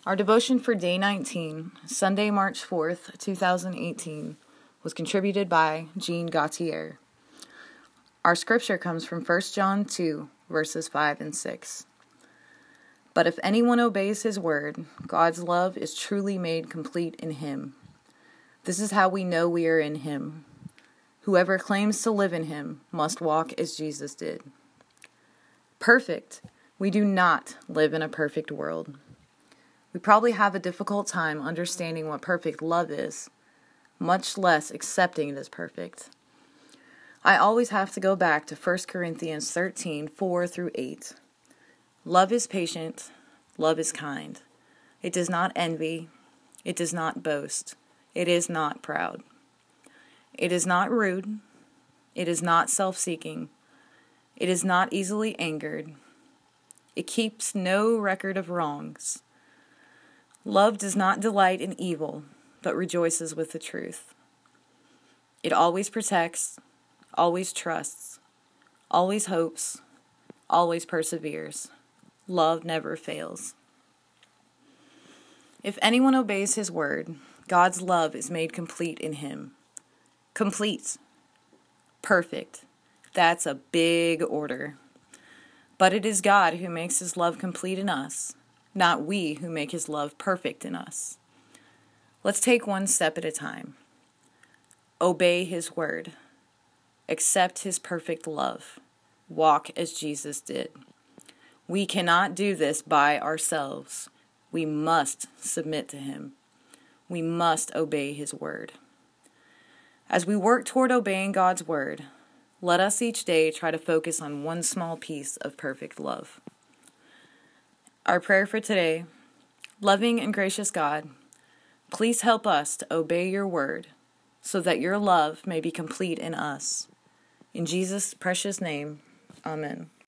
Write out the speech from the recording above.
Our devotion for day 19, Sunday, March 4th, 2018, was contributed by Jean Gautier. Our scripture comes from 1 John 2, verses 5 and 6. But if anyone obeys his word, God's love is truly made complete in him. This is how we know we are in him. Whoever claims to live in him must walk as Jesus did. Perfect. We do not live in a perfect world. We probably have a difficult time understanding what perfect love is, much less accepting it as perfect. I always have to go back to 1 Corinthians 13, 4 through 8. Love is patient, love is kind. It does not envy, it does not boast, it is not proud. It is not rude, it is not self-seeking, it is not easily angered. It keeps no record of wrongs. Love does not delight in evil, but rejoices with the truth. It always protects, always trusts, always hopes, always perseveres. Love never fails. If anyone obeys his word, God's love is made complete in him. Complete. Perfect. That's a big order. But it is God who makes his love complete in us, not we who make his love perfect in us. Let's take one step at a time. Obey his word. Accept his perfect love. Walk as Jesus did. We cannot do this by ourselves. We must submit to him. We must obey his word. As we work toward obeying God's word, let us each day try to focus on one small piece of perfect love. Our prayer for today: loving and gracious God, please help us to obey your word so that your love may be complete in us. In Jesus' precious name, amen.